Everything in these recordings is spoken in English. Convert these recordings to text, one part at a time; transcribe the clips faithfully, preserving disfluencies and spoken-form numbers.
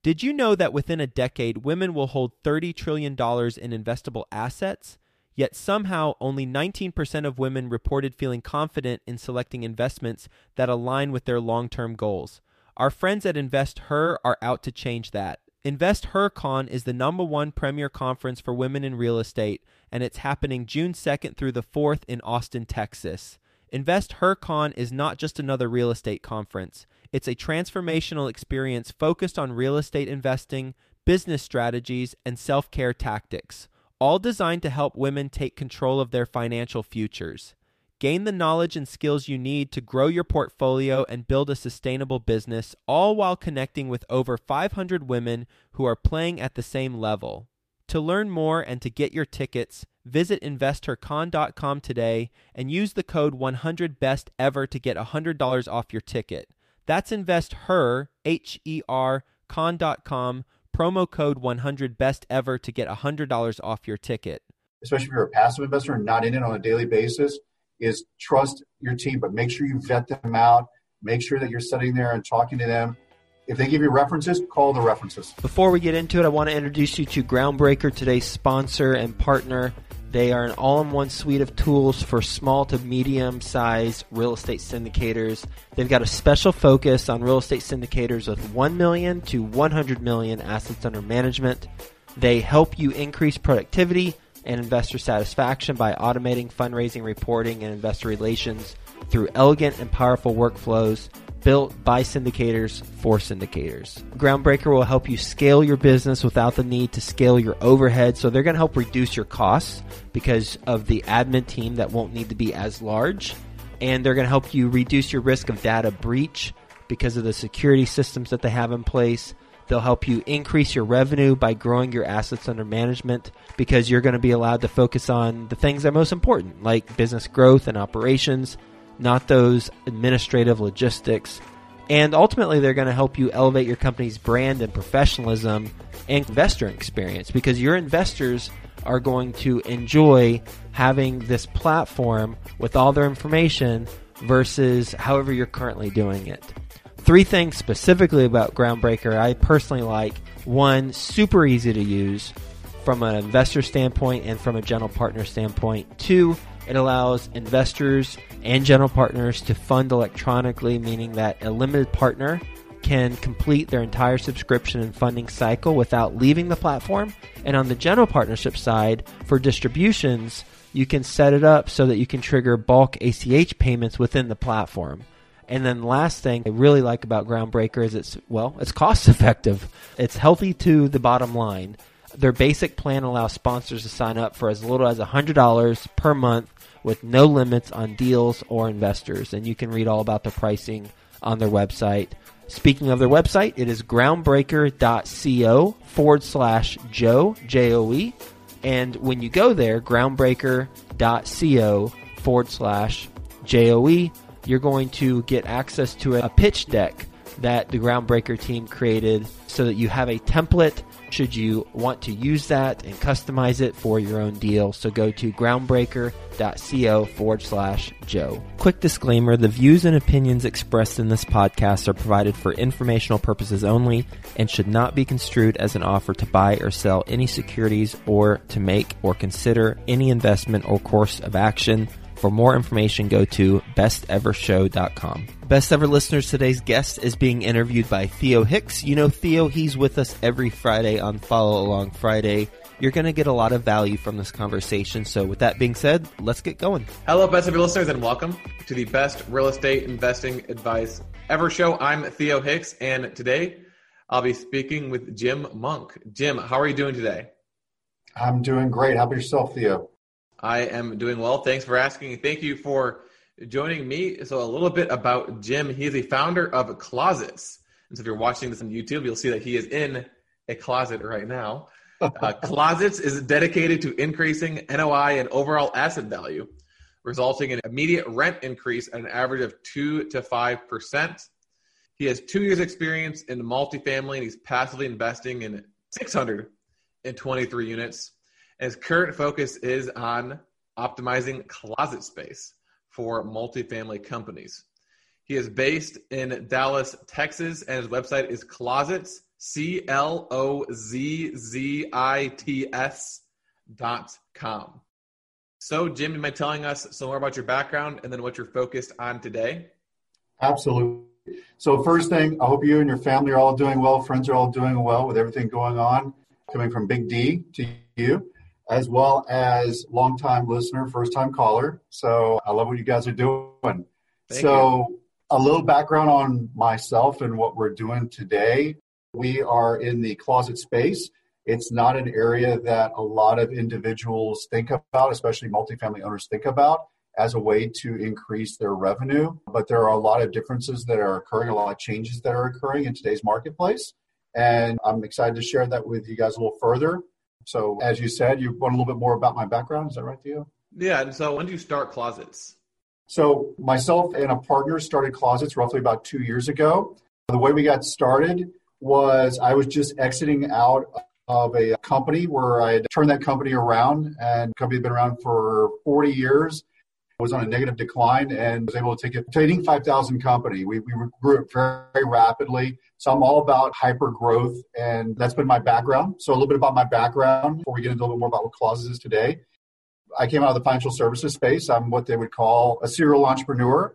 Did you know that within a decade, women will hold thirty trillion dollars in investable assets? Yet somehow only nineteen percent of women reported feeling confident in selecting investments that align with their long-term goals. Our friends at InvestHer are out to change that. InvestHerCon is the number one premier conference for women in real estate, and it's happening June second through the fourth in Austin, Texas. InvestHerCon is not just another real estate conference. It's a transformational experience focused on real estate investing, business strategies, and self-care tactics, all designed to help women take control of their financial futures. Gain the knowledge and skills you need to grow your portfolio and build a sustainable business, all while connecting with over five hundred women who are playing at the same level. To learn more and to get your tickets, visit investor con dot com today and use the code one hundred best ever to get one hundred dollars off your ticket. That's InvestHer, H E R, con dot com, promo code one hundred best ever to get one hundred dollars off your ticket. Especially if you're a passive investor and not in it on a daily basis, is trust your team, but make sure you vet them out. Make sure that you're sitting there and talking to them. If they give you references, call the references. Before we get into it, I want to introduce you to Groundbreaker, today's sponsor and partner. They are an all-in-one suite of tools for small to medium-sized real estate syndicators. They've got a special focus on real estate syndicators with one million to one hundred million assets under management. They help you increase productivity and investor satisfaction by automating fundraising, reporting, and investor relations through elegant and powerful workflows built by syndicators for syndicators. Groundbreaker will help you scale your business without the need to scale your overhead. So they're going to help reduce your costs because of the admin team that won't need to be as large. And they're going to help you reduce your risk of data breach because of the security systems that they have in place. They'll help you increase your revenue by growing your assets under management because you're going to be allowed to focus on the things that are most important, like business growth and operations, not those administrative logistics. And ultimately, they're going to help you elevate your company's brand and professionalism and investor experience because your investors are going to enjoy having this platform with all their information versus however you're currently doing it. Three things specifically about Groundbreaker I personally like. One, super easy to use from an investor standpoint and from a general partner standpoint. Two, it allows investors and general partners to fund electronically, meaning that a limited partner can complete their entire subscription and funding cycle without leaving the platform. And on the general partnership side, for distributions, you can set it up so that you can trigger bulk A C H payments within the platform. And then the last thing I really like about Groundbreaker is it's, well, it's cost effective. It's healthy to the bottom line. Their basic plan allows sponsors to sign up for as little as one hundred dollars per month with no limits on deals or investors. And you can read all about the pricing on their website. Speaking of their website, it is groundbreaker.co forward slash Joe, J O E. And when you go there, groundbreaker.co forward slash J O E, you're going to get access to a pitch deck that the Groundbreaker team created so that you have a template should you want to use that and customize it for your own deal. So go to groundbreaker.co forward slash Joe. Quick disclaimer, the views and opinions expressed in this podcast are provided for informational purposes only and should not be construed as an offer to buy or sell any securities or to make or consider any investment or course of action. For more information, go to best ever show dot com. Best Ever listeners, today's guest is being interviewed by Theo Hicks. You know Theo, he's with us every Friday on Follow Along Friday. You're going to get a lot of value from this conversation. So with that being said, let's get going. Hello, Best Ever listeners, and welcome to the Best Real Estate Investing Advice Ever show. I'm Theo Hicks, and today I'll be speaking with Jim Monk. Jim, how are you doing today? I'm doing great. How about yourself, Theo? I am doing well. Thanks for asking. Thank you for joining me. So a little bit about Jim. He is a founder of Closets. And so if you're watching this on YouTube, you'll see that he is in a closet right now. Uh, Closets is dedicated to increasing N O I and overall asset value, resulting in immediate rent increase at an average of two to five percent. He has two years experience in multifamily, and he's passively investing in six hundred twenty-three units. And his current focus is on optimizing closet space for multifamily companies. He is based in Dallas, Texas, and his website is closets C L O Z Z I T S dot com. So, Jim, you mind telling us some more about your background and then what you're focused on today? Absolutely. So first thing, I hope you and your family are all doing well. Friends are all doing well with everything going on, coming from Big D to you, as well as longtime listener, first-time caller. So I love what you guys are doing. Thank so you. A little background on myself and what we're doing today. We are in the closet space. It's not an area that a lot of individuals think about, especially multifamily owners think about, as a way to increase their revenue. But there are a lot of differences that are occurring, a lot of changes that are occurring in today's marketplace. And I'm excited to share that with you guys a little further. So as you said, you want a little bit more about my background. Is that right, Theo? Yeah. And so when did you start Closets? So myself and a partner started Closets roughly about two years ago. The way we got started was I was just exiting out of a company where I had turned that company around, and the company had been around for forty years. Was on a negative decline and was able to take it to an eighty-five thousand company. We, we grew it very rapidly. So I'm all about hyper growth, and that's been my background. So a little bit about my background before we get into a little bit more about what Closets is today. I came out of the financial services space. I'm what they would call a serial entrepreneur.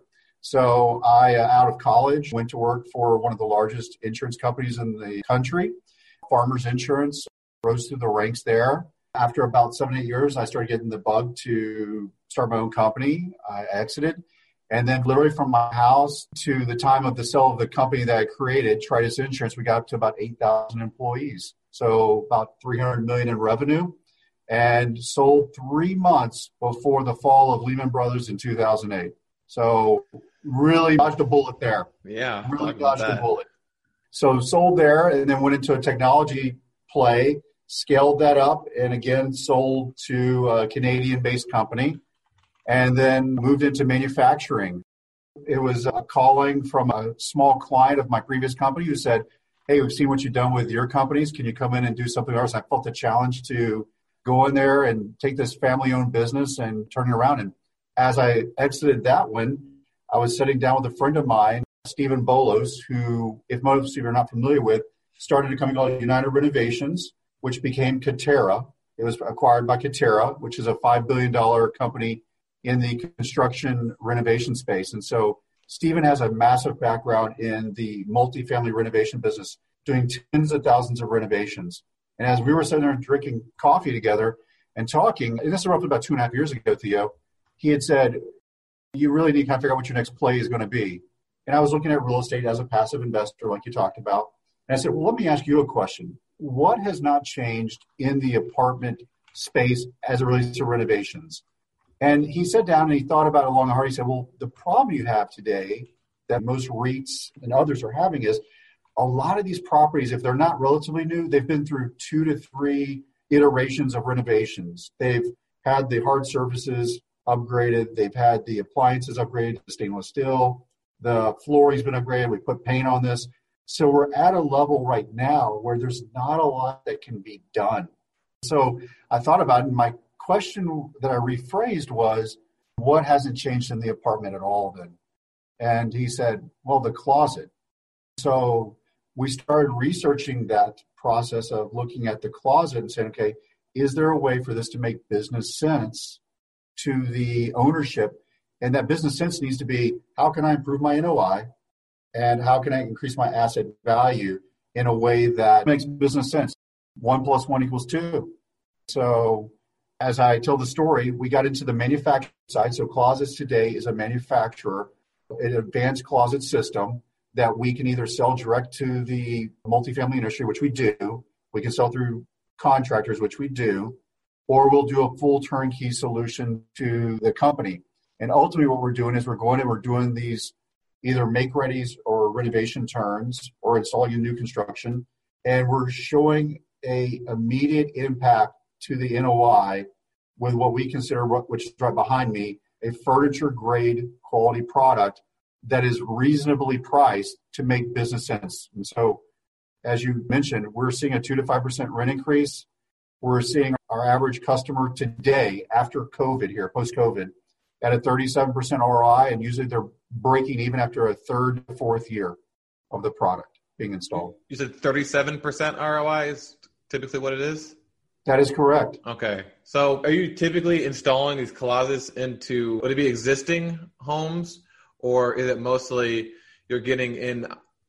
So I, uh, out of college, went to work for one of the largest insurance companies in the country, Farmers Insurance, rose through the ranks there. After about seven, eight years, I started getting the bug to start my own company. I exited. And then literally from my house to the time of the sale of the company that I created, Tritus Insurance, we got up to about eight thousand employees. So about three hundred million dollars in revenue, and sold three months before the fall of Lehman Brothers in two thousand eight. So really dodged a bullet there. Yeah. Really dodged a bullet. So sold there and then went into a technology play, scaled that up, and again, sold to a Canadian-based company, and then moved into manufacturing. It was a calling from a small client of my previous company who said, hey, we've seen what you've done with your companies. Can you come in and do something else? I felt the challenge to go in there and take this family-owned business and turn it around. And as I exited that one, I was sitting down with a friend of mine, Stephen Bolos, who, if most of you are not familiar with, started a company called United Renovations, which became Katerra. It was acquired by Katerra, which is a five billion dollars company in the construction renovation space. And so Stephen has a massive background in the multifamily renovation business, doing tens of thousands of renovations. And as we were sitting there drinking coffee together and talking, and this is roughly about two and a half years ago, Theo, he had said, you really need to kind of figure out what your next play is going to be. And I was looking at real estate as a passive investor, like you talked about. And I said, well, let me ask you a question. What has not changed in the apartment space as it relates to renovations? And he sat down and he thought about it long and hard. He said, well, the problem you have today that most REITs and others are having is a lot of these properties, if they're not relatively new, they've been through two to three iterations of renovations. They've had the hard surfaces upgraded. They've had the appliances upgraded to stainless steel. The flooring's been upgraded. We put paint on this. So we're at a level right now where there's not a lot that can be done. So I thought about it, and my question that I rephrased was, what hasn't changed in the apartment at all then? And he said, well, the closet. So we started researching that process of looking at the closet and saying, okay, is there a way for this to make business sense to the ownership? And that business sense needs to be, how can I improve my N O I? And how can I increase my asset value in a way that makes business sense? One plus one equals two. So as I tell the story, we got into the manufacturing side. So Closets today is a manufacturer, an advanced closet system that we can either sell direct to the multifamily industry, which we do. We can sell through contractors, which we do, or we'll do a full turnkey solution to the company. And ultimately what we're doing is we're going and we're doing these either make-readies or renovation turns or installing a new construction. And we're showing a immediate impact to the N O I with what we consider, which is right behind me, a furniture-grade quality product that is reasonably priced to make business sense. And so, as you mentioned, we're seeing a two to five percent rent increase. We're seeing our average customer today, after COVID here, post-COVID, at a thirty-seven percent R O I, and usually they're breaking even after a third, fourth year of the product. being installed. You said thirty-seven percent R O I is typically what it is? That is correct. Okay. So are you typically installing these closets into, would it be existing homes, or is it mostly you're getting in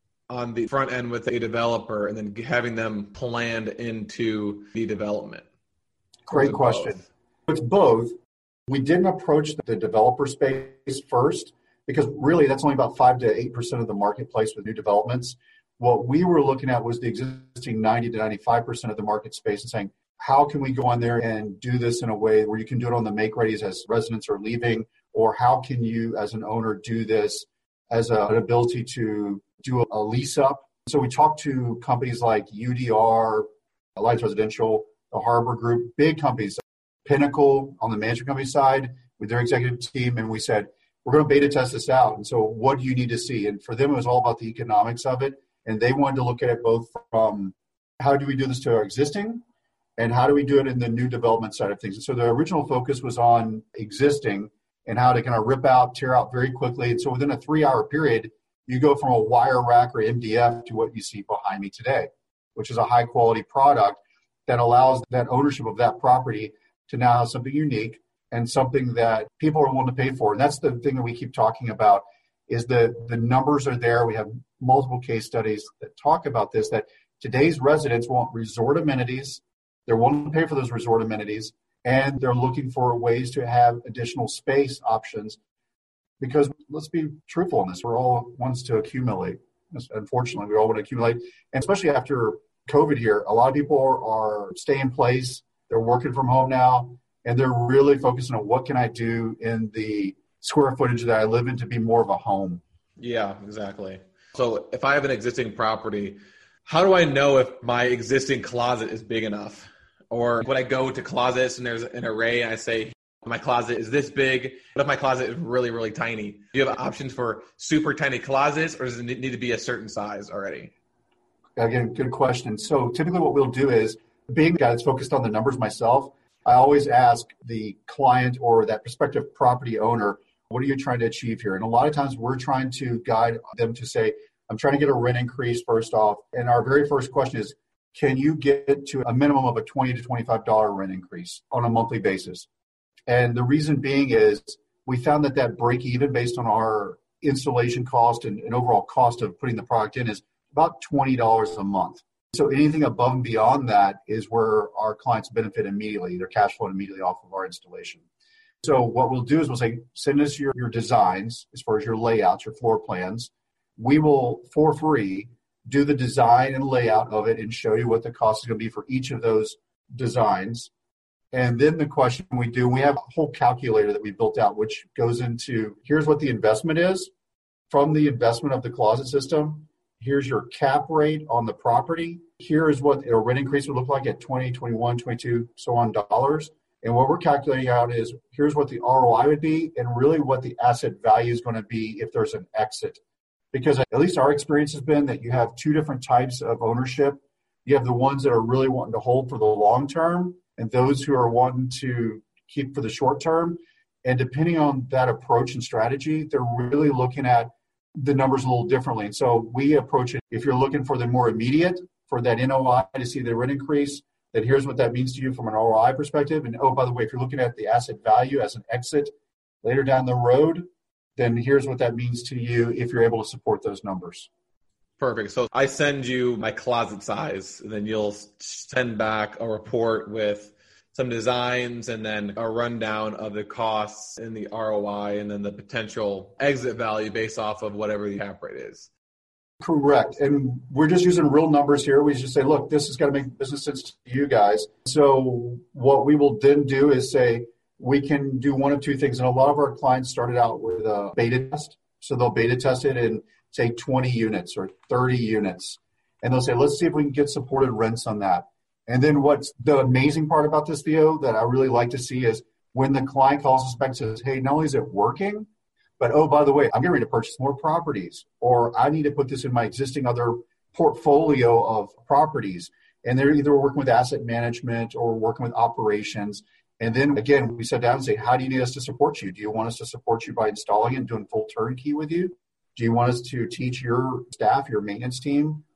on the front end with a developer and then having them planned into the development? Great question. Both? It's both. We didn't approach the developer space first because really that's only about five to eight percent of the marketplace with new developments. What we were looking at was the existing ninety to ninety-five percent of the market space and saying, how can we go on there and do this in a way where you can do it on the make-readies as residents are leaving, or how can you as an owner do this as a, an ability to do a, a lease up? So we talked to companies like U D R, Alliance Residential, the Harbor Group, big companies, Pinnacle on the management company side with their executive team, and we said, we're going to beta test this out. And so what do you need to see? And for them, it was all about the economics of it. And they wanted to look at it both from how do we do this to our existing and how do we do it in the new development side of things. And so the original focus was on existing and how to kind of rip out, tear out very quickly. And so within a three-hour period, you go from a wire rack or M D F to what you see behind me today, which is a high-quality product that allows that ownership of that property to now have something unique and something that people are willing to pay for. And that's the thing that we keep talking about is that the numbers are there. We have multiple case studies that talk about this, that today's residents want resort amenities. They're willing to pay for those resort amenities, and they're looking for ways to have additional space options because let's be truthful on this. We're all ones to accumulate. Unfortunately, we all want to accumulate. And especially after COVID here, a lot of people are, are staying in place. They're working from home now, and they're really focusing on what can I do in the square footage that I live in to be more of a home. Yeah, exactly. So if I have an existing property, how do I know if my existing closet is big enough? Or when I go to closets and there's an array and I say, my closet is this big, what if my closet is really, really tiny? Do you have options for super tiny closets, or does it need to be a certain size already? Again, good question. So typically what we'll do is, being a guy that's focused on the numbers myself, I always ask the client or that prospective property owner, what are you trying to achieve here? And a lot of times we're trying to guide them to say, I'm trying to get a rent increase first off. And our very first question is, can you get to a minimum of a twenty to twenty-five dollars rent increase on a monthly basis? And the reason being is we found that that break even based on our installation cost and, and overall cost of putting the product in is about twenty dollars a month. So anything above and beyond that is where our clients benefit immediately. They're cash flowing immediately off of our installation. So what we'll do is we'll say, send us your, your designs as far as your layouts, your floor plans. We will, for free, do the design and layout of it and show you what the cost is going to be for each of those designs. And then the question we do, we have a whole calculator that we built out, which goes into, here's what the investment is from the investment of the closet system. Here's your cap rate on the property. Here is what a rent increase would look like at twenty, twenty-one, twenty-two, so on dollars. And what we're calculating out is here's what the R O I would be and really what the asset value is going to be if there's an exit. Because at least our experience has been that you have two different types of ownership. You have the ones that are really wanting to hold for the long term and those who are wanting to keep for the short term. And depending on that approach and strategy, they're really looking at the numbers a little differently. And so we approach it, if you're looking for the more immediate, for that N O I to see the rent increase, then here's what that means to you from an R O I perspective. And oh, by the way, if you're looking at the asset value as an exit later down the road, then here's what that means to you if you're able to support those numbers. Perfect. So I send you my closet size, and then you'll send back a report with some designs and then a rundown of the costs and the R O I and then the potential exit value based off of whatever the cap rate is. Correct. And we're just using real numbers here. We just say, look, this has got to make business sense to you guys. So what we will then do is say, we can do one of two things. And a lot of our clients started out with a beta test. So they'll beta test it in, say, twenty units or thirty units. And they'll say, let's see if we can get supported rents on that. And then what's the amazing part about this, Theo, that I really like to see is when the client calls us back and says, hey, not only is it working, but, oh, by the way, I'm getting ready to purchase more properties, or I need to put this in my existing other portfolio of properties. And they're either working with asset management or working with operations. And then, again, we sat down and say, how do you need us to support you? Do you want us to support you by installing it and doing full turnkey with you? Do you want us to teach your staff, your maintenance team,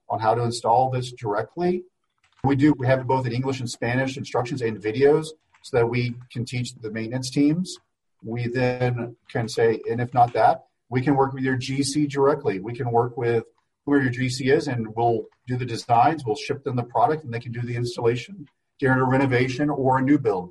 on how to install this directly. We do, we have it both in English and Spanish instructions and videos so that we can teach the maintenance teams. We then can say, and if not that, we can work with your G C directly. We can work with whoever your G C is, and we'll do the designs, we'll ship them the product, and they can do the installation during a renovation or a new build.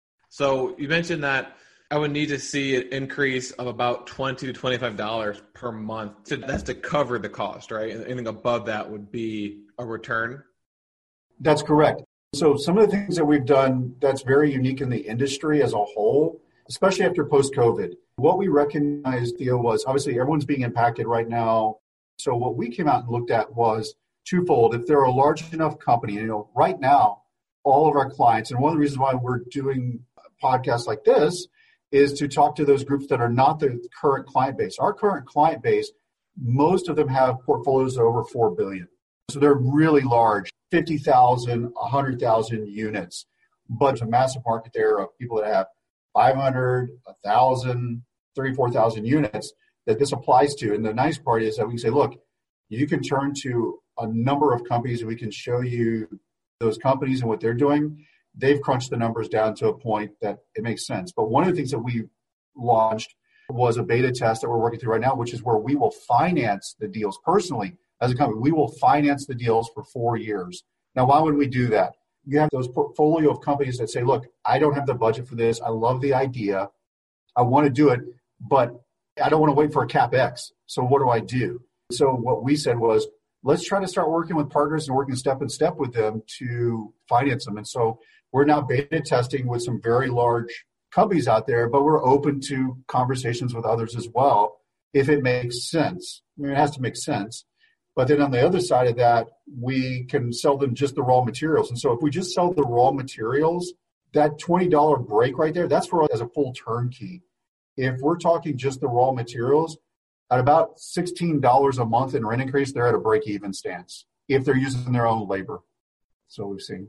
So you mentioned that I would need to see an increase of about twenty to twenty-five dollars per month. So that's to cover the cost, right? And anything above that would be a return? That's correct. So some of the things that we've done that's very unique in the industry as a whole, especially after post-COVID, what we recognized, Theo, was obviously everyone's being impacted right now. So what we came out and looked at was twofold. If they're a large enough company, you know, right now, all of our clients, and one of the reasons why we're doing podcasts like this is to talk to those groups that are not the current client base. Our current client base, most of them have portfolios of over four billion dollars. So they're really large, fifty thousand, one hundred thousand units. But there's a massive market there of people that have five hundred, one thousand, thirty-four thousand units that this applies to. And the nice part is that we can say, look, you can turn to a number of companies and we can show you those companies and what they're doing. They've crunched the numbers down to a point that it makes sense. But one of the things that we launched was a beta test that we're working through right now, which is where we will finance the deals personally as a company. We will finance the deals for four years. Now, why would we do that? You have those portfolio of companies that say, look, I don't have the budget for this. I love the idea. I want to do it, but I don't want to wait for a CapEx. So what do I do? So what we said was, let's try to start working with partners and working step in step with them to finance them. And so we're now beta testing with some very large companies out there, but we're open to conversations with others as well if it makes sense. I mean, it has to make sense. But then on the other side of that, we can sell them just the raw materials. And so if we just sell the raw materials, that twenty dollars break right there, that's for us as a full turnkey. If we're talking just the raw materials, at about sixteen dollars a month in rent increase, they're at a break-even stance if they're using their own labor. So we've seen.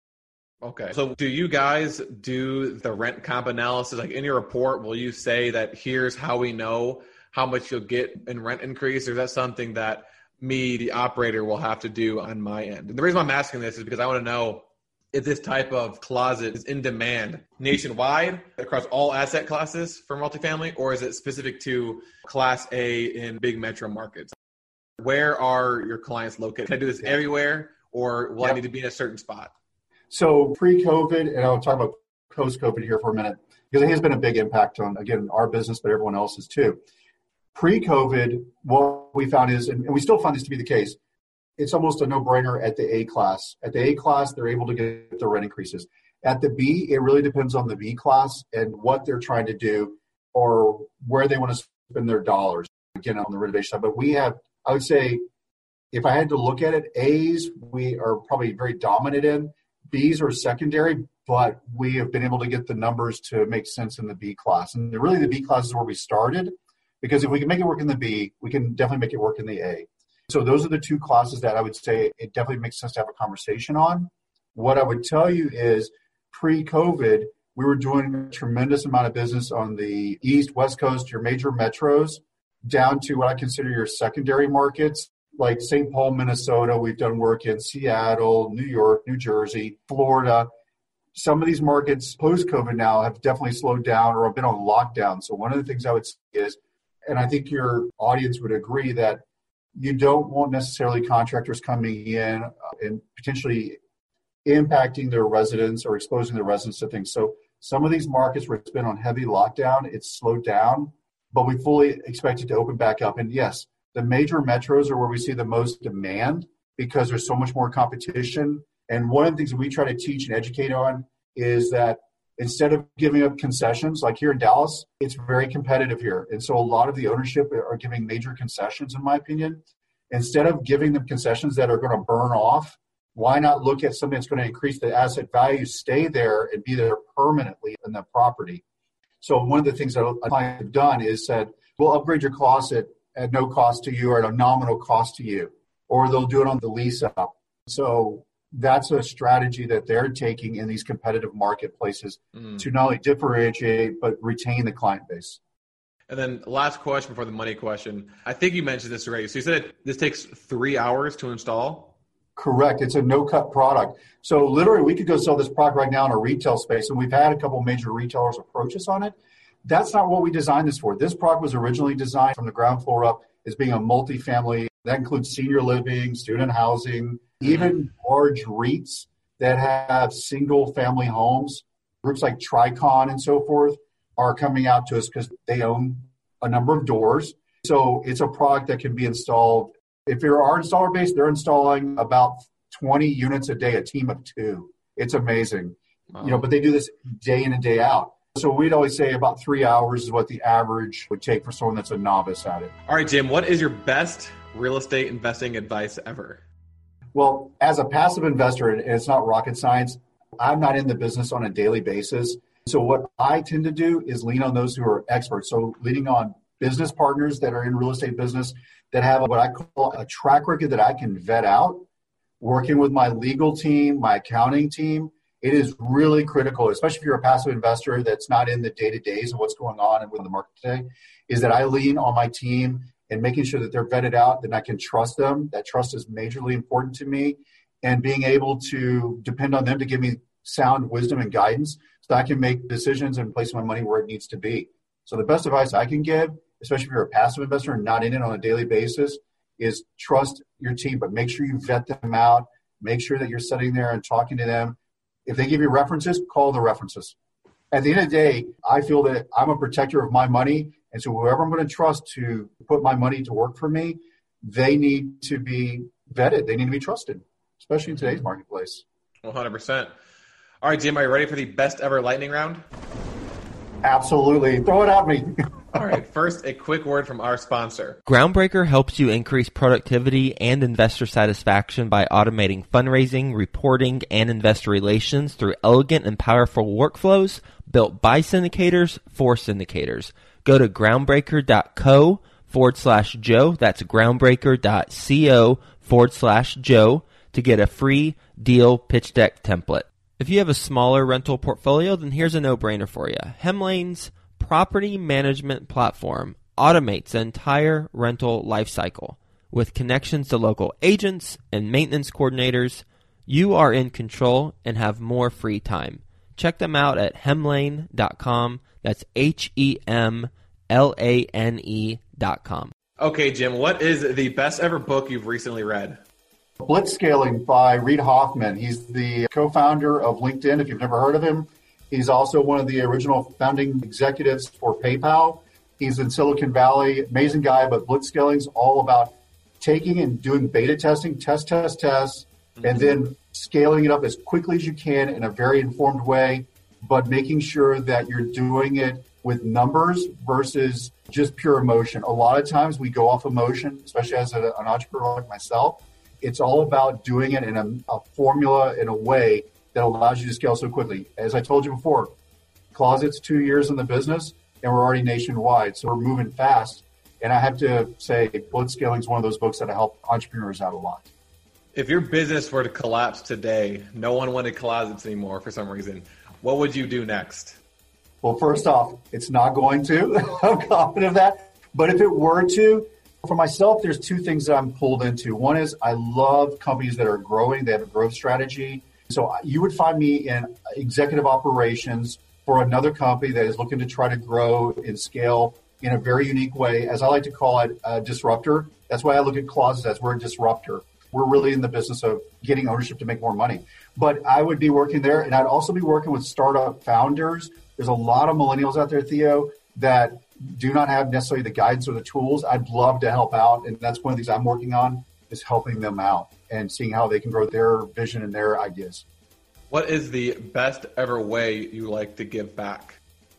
Okay. So do you guys do the rent comp analysis? Like in your report, will you say that here's how we know how much you'll get in rent increase? Or is that something that me, the operator, will have to do on my end? And the reason why I'm asking this is because I want to know if this type of closet is in demand nationwide across all asset classes for multifamily, or is it specific to Class A in big metro markets? Where are your clients located? Can I do this everywhere, or will yep. I need to be in a certain spot? So pre-COVID, and I'll talk about post-COVID here for a minute, because it has been a big impact on, again, our business, but everyone else's too. Pre-COVID, what we found is, and we still find this to be the case, it's almost a no-brainer at the A class. At the A class, they're able to get the rent increases. At the B, it really depends on the B class and what they're trying to do or where they want to spend their dollars, again, on the renovation side. But we have, I would say, if I had to look at it, A's we are probably very dominant in. B's are secondary, but we have been able to get the numbers to make sense in the B class. And really the B class is where we started, because if we can make it work in the B, we can definitely make it work in the A. So those are the two classes that I would say it definitely makes sense to have a conversation on. What I would tell you is pre-COVID, we were doing a tremendous amount of business on the East, West Coast, your major metros, down to what I consider your secondary markets, like Saint Paul, Minnesota. We've done work in Seattle, New York, New Jersey, Florida. Some of these markets post-COVID now have definitely slowed down or have been on lockdown. So one of the things I would say is, and I think your audience would agree, that you don't want necessarily contractors coming in and potentially impacting their residents or exposing their residents to things. So some of these markets where it's been on heavy lockdown, it's slowed down, but we fully expect it to open back up. And yes, the major metros are where we see the most demand because there's so much more competition. And one of the things that we try to teach and educate on is that instead of giving up concessions, like here in Dallas, it's very competitive here. And so a lot of the ownership are giving major concessions, in my opinion. Instead of giving them concessions that are going to burn off, why not look at something that's going to increase the asset value, stay there, and be there permanently in the property? So one of the things that a client have done is said, we'll upgrade your closet at no cost to you or at a nominal cost to you, or they'll do it on the lease up. So that's a strategy that they're taking in these competitive marketplaces mm. to not only differentiate, but retain the client base. And then last question before the money question. I think you mentioned this already. So you said this takes three hours to install? Correct. It's a no-cut product. So literally, we could go sell this product right now in a retail space, and we've had a couple major retailers approach us on it. That's not what we designed this for. This product was originally designed from the ground floor up as being a multifamily. That includes senior living, student housing, even large REITs that have single-family homes. Groups like Tricon and so forth are coming out to us because they own a number of doors. So it's a product that can be installed. If you're our installer base, they're installing about twenty units a day, a team of two. It's amazing. Wow. You know, but they do this day in and day out. So we'd always say about three hours is what the average would take for someone that's a novice at it. All right, Jim, what is your best real estate investing advice ever? Well, as a passive investor, and it's not rocket science, I'm not in the business on a daily basis. So what I tend to do is lean on those who are experts. So leaning on business partners that are in real estate business that have what I call a track record that I can vet out, working with my legal team, my accounting team. It is really critical, especially if you're a passive investor that's not in the day-to-days of what's going on and with the market today, is that I lean on my team and making sure that they're vetted out, that I can trust them. That trust is majorly important to me, and being able to depend on them to give me sound wisdom and guidance so that I can make decisions and place my money where it needs to be. So the best advice I can give, especially if you're a passive investor and not in it on a daily basis, is trust your team, but make sure you vet them out. Make sure that you're sitting there and talking to them. If they give you references, call the references. At the end of the day, I feel that I'm a protector of my money. And so whoever I'm going to trust to put my money to work for me, they need to be vetted. They need to be trusted, especially in today's marketplace. one hundred percent. All right, Jim, are you ready for the best ever lightning round? Absolutely. Throw it at me. All right, first, a quick word from our sponsor. Groundbreaker helps you increase productivity and investor satisfaction by automating fundraising, reporting, and investor relations through elegant and powerful workflows built by syndicators for syndicators. Go to groundbreaker.co forward slash Joe. That's groundbreaker.co forward slash Joe to get a free deal pitch deck template. If you have a smaller rental portfolio, then here's a no-brainer for you. Hemlane's property management platform automates the entire rental lifecycle. With connections to local agents and maintenance coordinators, you are in control and have more free time. Check them out at hemlane dot com. That's H E M L A N E dot com. Okay, Jim, what is the best ever book you've recently read? Blitzscaling by Reid Hoffman. He's the co-founder of LinkedIn, if you've never heard of him. He's also one of the original founding executives for PayPal. He's in Silicon Valley, amazing guy, but Blitzscaling is all about taking and doing beta testing, test, test, test, mm-hmm. and then scaling it up as quickly as you can in a very informed way, but making sure that you're doing it with numbers versus just pure emotion. A lot of times we go off emotion, especially as a, an entrepreneur like myself. It's all about doing it in a, a formula, in a way that allows you to scale so quickly. As I told you before, Closet's two years in the business, and we're already nationwide, so we're moving fast. And I have to say, Blitzscaling is one of those books that help entrepreneurs out a lot. If your business were to collapse today, no one wanted Closets anymore for some reason, what would you do next? Well, first off, it's not going to. I'm confident of that. But if it were to, for myself, there's two things that I'm pulled into. One is I love companies that are growing. They have a growth strategy. So you would find me in executive operations for another company that is looking to try to grow and scale in a very unique way. As I like to call it, a disruptor. That's why I look at Closets as we're a disruptor. We're really in the business of getting ownership to make more money. But I would be working there, and I'd also be working with startup founders. There's a lot of millennials out there, Theo, that do not have necessarily the guidance or the tools. I'd love to help out, and that's one of the things I'm working on, is helping them out and seeing how they can grow their vision and their ideas. What is the best ever way you like to give back?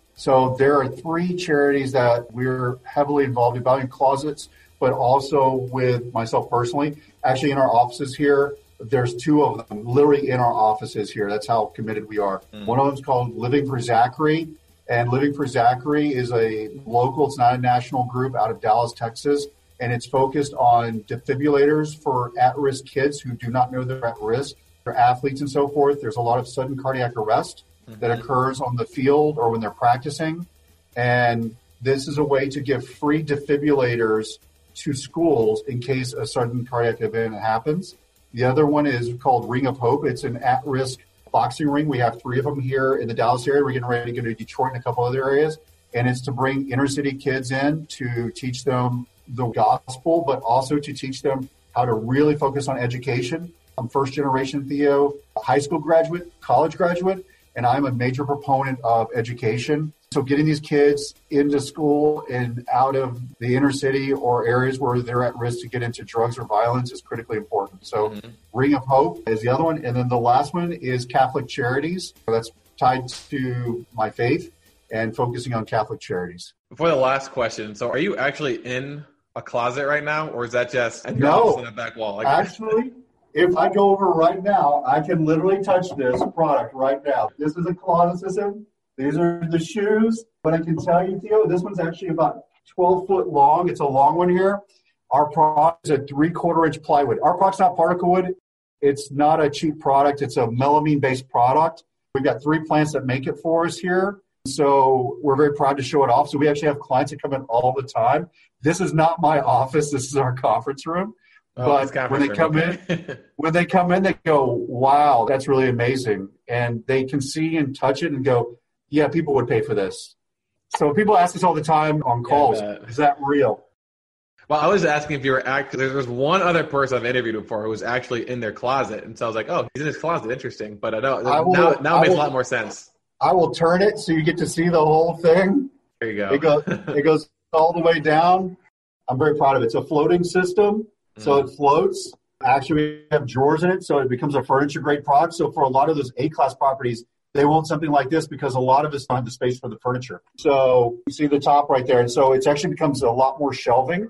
So there are three charities that we're heavily involved in, in Closets, but also with myself personally. Actually, in our offices here, there's two of them literally in our offices here. That's how committed we are. Mm. One of them is called Living for Zachary. And Living for Zachary is a local, it's not a national group, out of Dallas, Texas. And it's focused on defibrillators for at-risk kids who do not know they're at risk. They're athletes and so forth. There's a lot of sudden cardiac arrest mm-hmm. that occurs on the field or when they're practicing. And This is a way to give free defibrillators to schools in case a sudden cardiac event happens. The other one is called Ring of Hope. It's an at-risk boxing ring. We have three of them here in the Dallas area. We're getting ready to go to Detroit and a couple other areas. And it's to bring inner city kids in to teach them the gospel, but also to teach them how to really focus on education. I'm first generation Theo, a high school graduate, college graduate, and I'm a major proponent of education. So getting these kids into school and out of the inner city or areas where they're at risk to get into drugs or violence is critically important. So mm-hmm. Ring of Hope is the other one. And then the last one is Catholic Charities. That's tied to my faith and focusing on Catholic charities. Before the last question, so are you actually in a closet right now, or is that just at your no, office on the back wall? Like- actually, if I go over right now, I can literally touch this product right now. This is a closet system. These are the shoes. But I can tell you, Theo, this one's actually about twelve foot long. It's a long one here. Our product is a three-quarter inch plywood. Our product's not particle wood. It's not a cheap product. It's a melamine-based product. We've got three plants that make it for us here. So we're very proud to show it off. So we actually have clients that come in all the time. This is not my office. This is our conference room. Oh, but when they room. come okay. in, when they come in, they go, wow, that's really amazing. And they can see and touch it and go, yeah, people would pay for this. So people ask us all the time on calls, yeah, is that real? Well, I was asking if you were acting. There was one other person I've interviewed before who was actually in their closet. And so I was like, oh, he's in his closet. Interesting. But I know I will, now, now it makes will, a lot more sense. I will turn it so you get to see the whole thing. There you go. It goes, it goes all the way down. I'm very proud of it. It's a floating system, so mm. it floats. Actually, we have drawers in it, so it becomes a furniture-grade product. So for a lot of those A-class properties, they want something like this because a lot of us don't have the space for the furniture. So you see the top right there. And so it actually becomes a lot more shelving.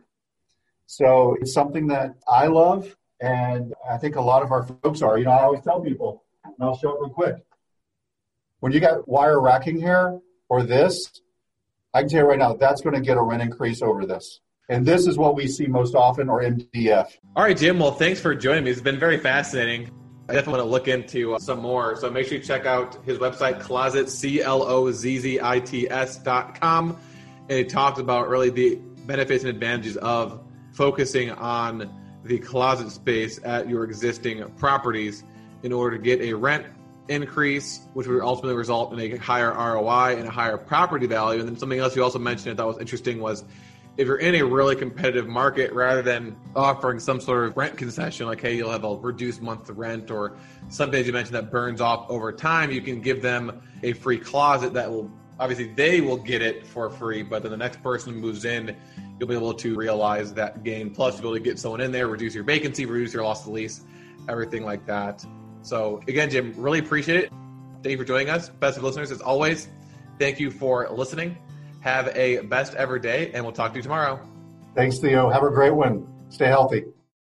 So it's something that I love, and I think a lot of our folks are. You know, I always tell people, and I'll show it real quick. When you got wire racking here or this, I can tell you right now, that's going to get a rent increase over this. And this is what we see most often, or M D F. All right, Jim. Well, thanks for joining me. It's been very fascinating. I definitely want to look into uh, some more. So make sure you check out his website, Clozzits, C L O Z Z I T S dot com. And he talks about really the benefits and advantages of focusing on the closet space at your existing properties in order to get a rent increase, which would ultimately result in a higher R O I and a higher property value. And then something else you also mentioned I thought was interesting was if you're in a really competitive market, rather than offering some sort of rent concession, like, hey, you'll have a reduced month rent or something as you mentioned that burns off over time, you can give them a free closet that will, obviously they will get it for free, but then the next person who moves in, you'll be able to realize that gain. Plus, you'll be able to get someone in there, reduce your vacancy, reduce your loss of lease, everything like that. So again, Jim, really appreciate it. Thank you for joining us. Best of listeners, as always, thank you for listening. Have a best ever day, and we'll talk to you tomorrow. Thanks, Theo. Have a great one. Stay healthy.